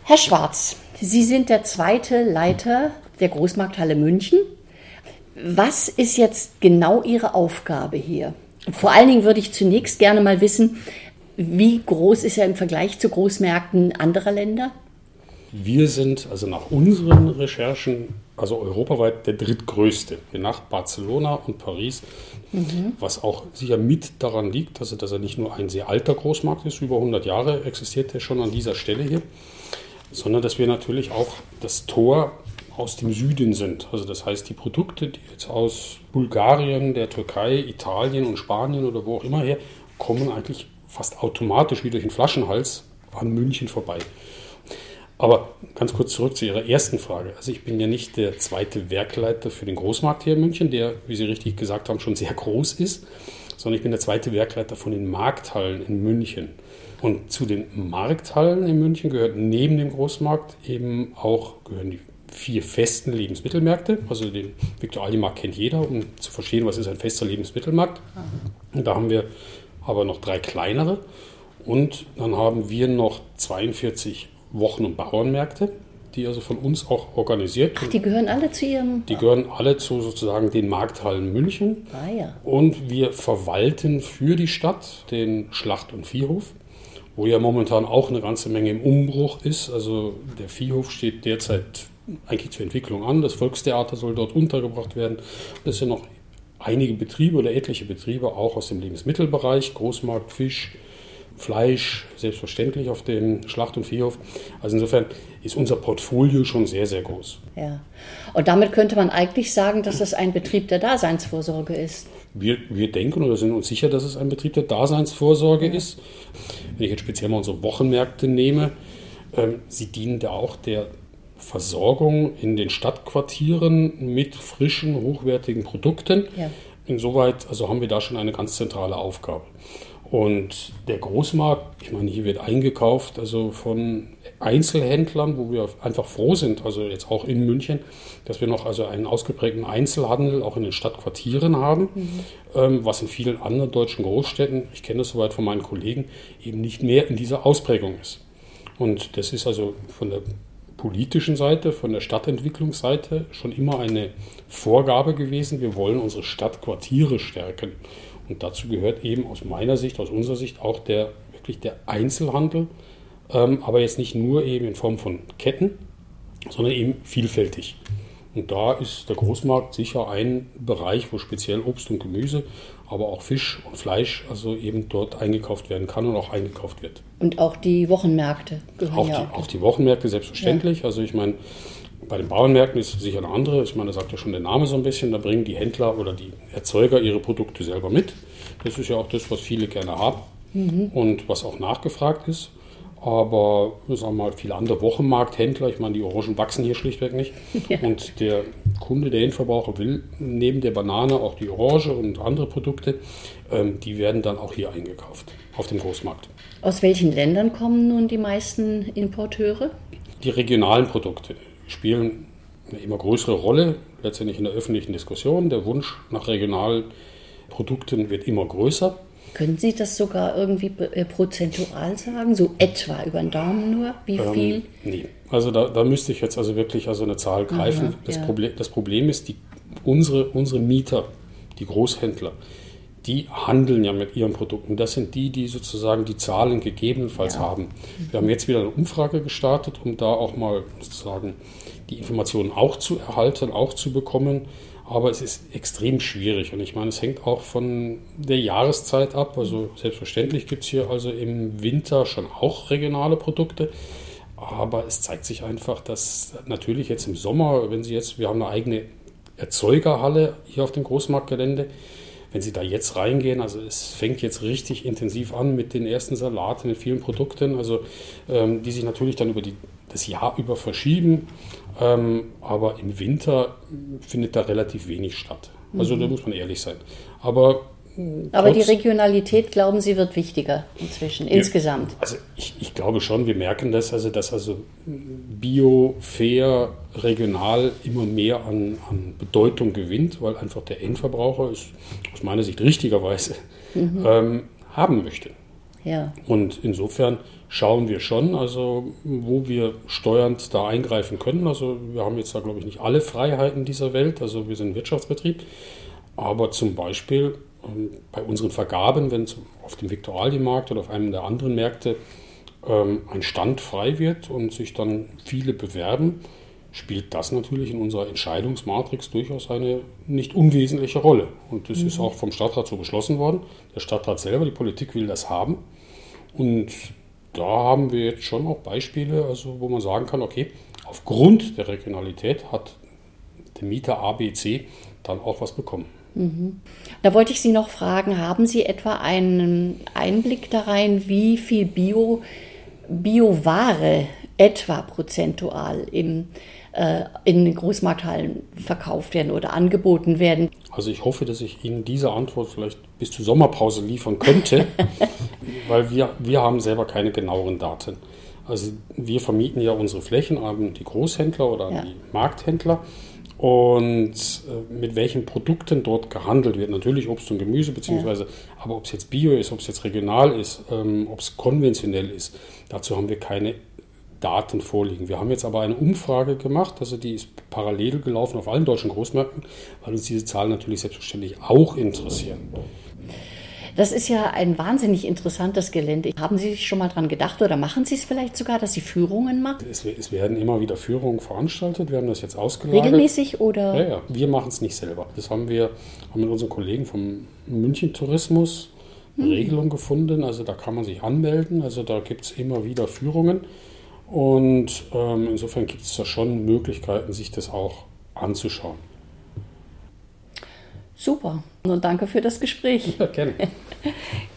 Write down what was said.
Herr Schwarz, Sie sind der zweite Leiter der Großmarkthalle München. Was ist jetzt genau Ihre Aufgabe hier? Vor allen Dingen würde ich zunächst gerne mal wissen, wie groß ist er im Vergleich zu Großmärkten anderer Länder? Wir sind also nach unseren Recherchen, also europaweit der drittgrößte, nach Barcelona und Paris, was auch sicher mit daran liegt, dass er nicht nur ein sehr alter Großmarkt ist, über 100 Jahre existiert er schon an dieser Stelle hier, sondern dass wir natürlich auch das Tor aus dem Süden sind. Also das heißt, die Produkte, die jetzt aus Bulgarien, der Türkei, Italien und Spanien oder wo auch immer her, kommen eigentlich fast automatisch wie durch den Flaschenhals an München vorbei. Aber ganz kurz zurück zu Ihrer ersten Frage. Also ich bin ja nicht der zweite Werkleiter für den Großmarkt hier in München, der, wie Sie richtig gesagt haben, schon sehr groß ist, sondern ich bin der zweite Werkleiter von den Markthallen in München. Und zu den Markthallen in München gehört neben dem Großmarkt gehören die 4 festen Lebensmittelmärkte. Also den Viktualienmarkt kennt jeder, um zu verstehen, was ist ein fester Lebensmittelmarkt. Und da haben wir aber noch 3 kleinere. Und dann haben wir noch 42 Wochen- und Bauernmärkte, die also von uns auch organisiert. Ach, die gehören alle zu Ihrem... Die gehören alle zu sozusagen den Markthallen München. Ah ja. Und wir verwalten für die Stadt den Schlacht- und Viehhof, wo ja momentan auch eine ganze Menge im Umbruch ist. Also der Viehhof steht derzeit eigentlich zur Entwicklung an. Das Volkstheater soll dort untergebracht werden. Es sind noch einige Betriebe oder etliche Betriebe auch aus dem Lebensmittelbereich, Großmarkt, Fisch, Fleisch, selbstverständlich auf dem Schlacht- und Viehhof. Also insofern ist unser Portfolio schon sehr, sehr groß. Ja. Und damit könnte man eigentlich sagen, dass es ein Betrieb der Daseinsvorsorge ist. Wir denken oder sind uns sicher, dass es ein Betrieb der Daseinsvorsorge ist. Wenn ich jetzt speziell mal unsere Wochenmärkte nehme, sie dienen da auch der Versorgung in den Stadtquartieren mit frischen, hochwertigen Produkten. Ja. Insoweit also haben wir da schon eine ganz zentrale Aufgabe. Und der Großmarkt, ich meine, hier wird eingekauft, also von Einzelhändlern, wo wir einfach froh sind, also jetzt auch in München, dass wir noch also einen ausgeprägten Einzelhandel auch in den Stadtquartieren haben, was in vielen anderen deutschen Großstädten, ich kenne das soweit von meinen Kollegen, eben nicht mehr in dieser Ausprägung ist. Und das ist also von der politischen Seite, von der Stadtentwicklungsseite schon immer eine Vorgabe gewesen. Wir wollen unsere Stadtquartiere stärken. Und dazu gehört eben aus meiner Sicht, aus unserer Sicht auch wirklich der Einzelhandel, aber jetzt nicht nur eben in Form von Ketten, sondern eben vielfältig. Und da ist der Großmarkt sicher ein Bereich, wo speziell Obst und Gemüse, aber auch Fisch und Fleisch also eben dort eingekauft werden kann und auch eingekauft wird. Und auch die Wochenmärkte gehören Auch die Wochenmärkte selbstverständlich. Ja. Also ich meine, bei den Bauernmärkten ist es sicher eine andere. Ich meine, da sagt ja schon der Name so ein bisschen, da bringen die Händler oder die Erzeuger ihre Produkte selber mit. Das ist ja auch das, was viele gerne haben und was auch nachgefragt ist. Aber sagen wir mal, viele andere Wochenmarkthändler, ich meine, die Orangen wachsen hier schlichtweg nicht. Ja. Und der Kunde, der Endverbraucher will neben der Banane auch die Orange und andere Produkte, die werden dann auch hier eingekauft, auf dem Großmarkt. Aus welchen Ländern kommen nun die meisten Importeure? Die regionalen Produkte spielen eine immer größere Rolle, letztendlich in der öffentlichen Diskussion. Der Wunsch nach regionalen Produkten wird immer größer. Können Sie das sogar irgendwie prozentual sagen? So etwa über den Daumen nur? Wie viel? Nee, also da müsste ich jetzt also wirklich also eine Zahl greifen. Das Problem ist, unsere Mieter, die Großhändler, die handeln ja mit ihren Produkten. Das sind die sozusagen die Zahlen gegebenenfalls haben. Wir haben jetzt wieder eine Umfrage gestartet, um da auch mal sozusagen die Informationen auch zu erhalten, auch zu bekommen. Aber es ist extrem schwierig und ich meine, es hängt auch von der Jahreszeit ab. Also selbstverständlich gibt es hier also im Winter schon auch regionale Produkte. Aber es zeigt sich einfach, dass natürlich jetzt im Sommer, wir haben eine eigene Erzeugerhalle hier auf dem Großmarktgelände, wenn Sie da jetzt reingehen, also es fängt jetzt richtig intensiv an mit den ersten Salaten, mit vielen Produkten, also die sich natürlich dann über das Jahr über verschieben. Aber im Winter findet da relativ wenig statt. Also da muss man ehrlich sein. Aber die Regionalität, glauben Sie, wird wichtiger inzwischen, insgesamt? Also ich glaube schon, wir merken das, dass Bio, fair, regional immer mehr an Bedeutung gewinnt, weil einfach der Endverbraucher es aus meiner Sicht richtigerweise haben möchte. Ja. Und insofern schauen wir schon, also wo wir steuernd da eingreifen können. Also wir haben jetzt da, glaube ich, nicht alle Freiheiten dieser Welt. Also wir sind ein Wirtschaftsbetrieb. Aber zum Beispiel bei unseren Vergaben, wenn auf dem Viktualienmarkt oder auf einem der anderen Märkte ein Stand frei wird und sich dann viele bewerben, spielt das natürlich in unserer Entscheidungsmatrix durchaus eine nicht unwesentliche Rolle. Und das ist auch vom Stadtrat so beschlossen worden. Der Stadtrat selber, die Politik will das haben. Und da haben wir jetzt schon auch Beispiele, also wo man sagen kann, okay, aufgrund der Regionalität hat der Mieter A, B, C dann auch was bekommen. Da wollte ich Sie noch fragen, haben Sie etwa einen Einblick da rein, wie viel Bioware etwa prozentual in den Großmarkthallen verkauft werden oder angeboten werden? Also ich hoffe, dass ich Ihnen diese Antwort vielleicht bis zur Sommerpause liefern könnte, weil wir haben selber keine genaueren Daten. Also wir vermieten ja unsere Flächen an die Großhändler oder an die Markthändler. Und mit welchen Produkten dort gehandelt wird. Natürlich Obst und Gemüse, beziehungsweise, aber ob es jetzt Bio ist, ob es jetzt regional ist, ob es konventionell ist, dazu haben wir keine Daten vorliegen. Wir haben jetzt aber eine Umfrage gemacht, also die ist parallel gelaufen auf allen deutschen Großmärkten, weil uns diese Zahlen natürlich selbstverständlich auch interessieren. Das ist ja ein wahnsinnig interessantes Gelände. Haben Sie sich schon mal dran gedacht oder machen Sie es vielleicht sogar, dass Sie Führungen machen? Es werden immer wieder Führungen veranstaltet. Wir haben das jetzt ausgelagert. Regelmäßig oder? Ja. Wir machen es nicht selber. Das haben wir mit unseren Kollegen vom München Tourismus eine Regelung gefunden. Also da kann man sich anmelden. Also da gibt es immer wieder Führungen. Und insofern gibt es da schon Möglichkeiten, sich das auch anzuschauen. Super. Und danke für das Gespräch. Ja, gerne.